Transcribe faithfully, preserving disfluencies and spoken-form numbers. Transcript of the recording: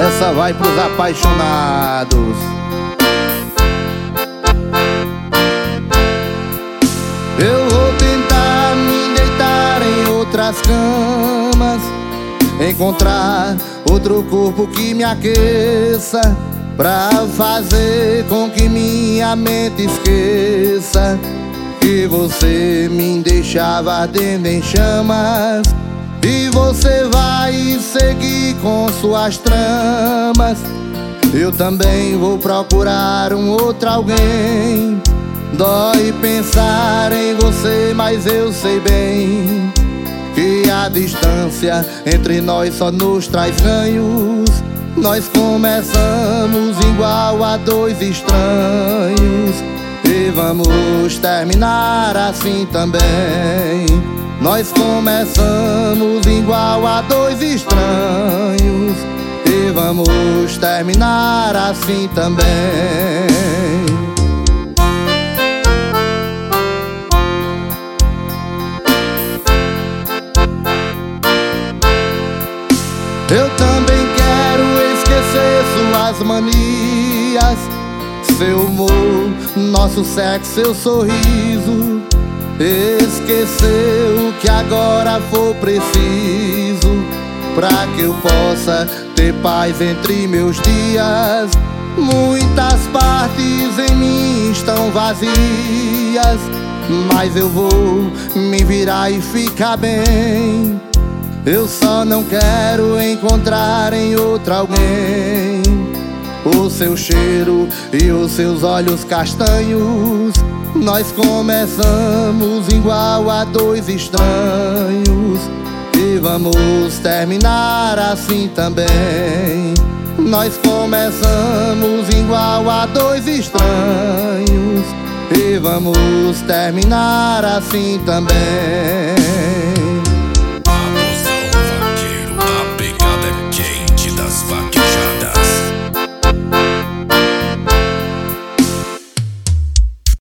Essa vai pros apaixonados. Eu vou tentar me deitar em outras camas, encontrar outro corpo que me aqueça, pra fazer com que minha mente esqueça que você me deixava ardendo em chamas. E você vai seguir com suas tramas. Eu também vou procurar um outro alguém. Dói pensar em você, mas eu sei bem que a distância entre nós só nos traz ganhos. Nós começamos igual a dois estranhos e vamos terminar assim também. Nós começamos igual a dois estranhos e vamos terminar assim também. Eu também quero esquecer suas manias, seu humor, nosso sexo, seu sorriso. Esquecer o que agora for preciso, pra que eu possa ter paz entre meus dias. Muitas partes em mim estão vazias, mas eu vou me virar e ficar bem. Eu só não quero encontrar em outro alguém o seu cheiro e os seus olhos castanhos. Nós começamos igual a dois estranhos e vamos terminar assim também. Nós começamos igual a dois estranhos e vamos terminar assim também. A pegada é quente das vaqueiras.